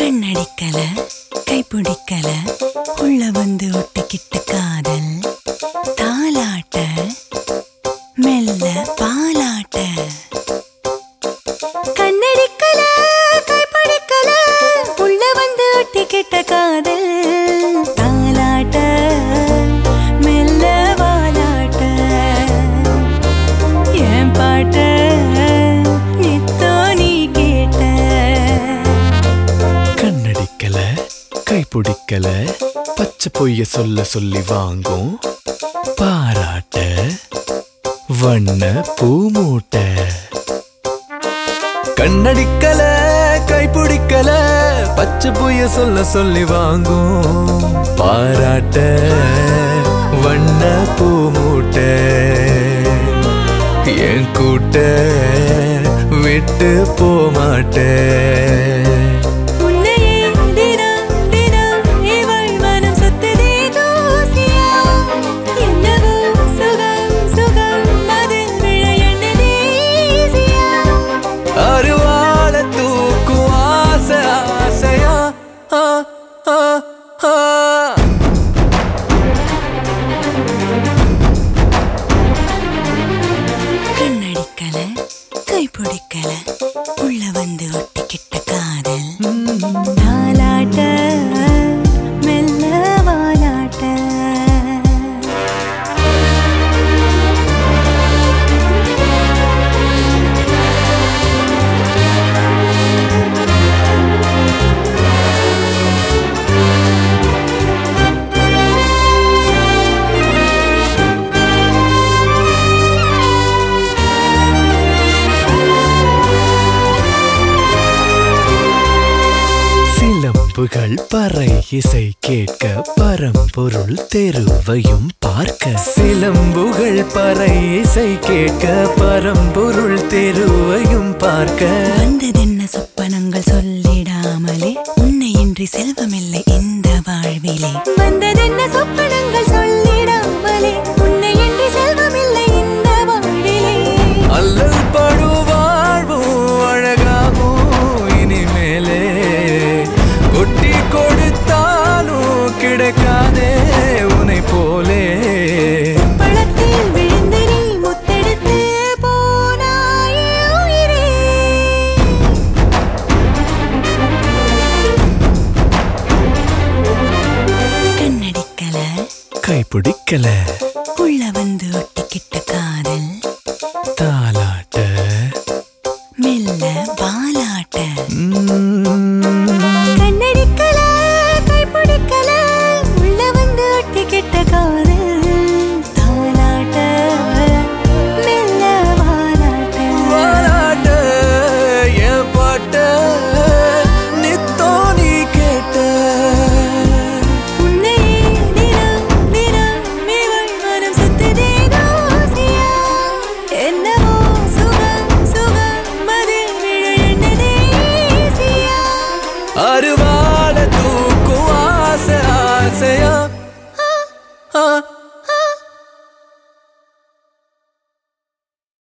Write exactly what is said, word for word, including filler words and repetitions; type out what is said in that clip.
கண்ணடிக்கல கைப்பிடிக்கல உள்ள வந்து ஒட்டிக்கிட்ட காதல் தாலாட்ட மெல்ல பாலாட்ட. கண்ணடிக்கல கைப்பிடிக்கல உள்ள வந்து ஒட்டிக்கிட்ட காதல் தாலாட்ட மெல்ல பாலாட்ட. என் பாட்ட கைப்பிடிக்கல பச்சை பொய்ய சொல்ல சொல்லி வாங்கும் பாராட்ட வண்ண பூமூட்ட. கண்ணடிக்கல கைப்பிடிக்கல பச்சை பொய்ய சொல்ல சொல்லி வாங்கும் பாராட்ட வண்ண பூமூட்ட. என் கூட்ட விட்டு போமாட்ட. கண்ணடிக்கல கைப்பிடிக்கல உள்ள வந்து ஒட்டிக்கிட்ட காதல் தாலாட்ட மெல்ல வாலாட்ட. சிலம்புகள் பறை இசை கேட்க பரம்பொருள் தெருவையும் பார்க்க. சிலம்புகள் பறை இசை கேட்க பரம்பொருள் தெருவையும் பார்க்க. வந்ததென்ன சொப்பனங்கள் சொல்லிடாமலே உன்னை இன்றி செல்வமில்லை இந்த வாழ்விலே. வந்ததென்ன சொப்பனங்கள் சொல்லிடாமலே உன்னை இன்றி செல்வமில்லை இந்த வாழ்விலே. அல்லல் படு வாழ்வும் அழகாகும் இனிமேலே கொட்டி கொடுத்தாலும் கிடைக்காதே உனை போலே. பழத்தில் விழுந்து நீ முத்தெடுத்து போனாயே உயிரே. கண்ணடிக்கல கைப்பிடிக்கல உள்ள வந்து ஒட்டிக்கிட்ட காதல் தாலாட்ட மெல்ல பாலாட்ட. கண்ணடிக்கல கைப்பிடிக்கல உள்ள வந்து ஒட்டிக்கிட்ட காதல் தாலாட்ட மெல்ல பாலாட்ட. பாராட்ட என் பாட்ட நித்தோ நீ கேட்ட. உன்னை தினம் தினம் இவள் மனம் சுத்ததே தோசியா. என்னவோ சுகம் சுகம் மதில் விழ எண்ணதே ஈசியா. அருவாள தூ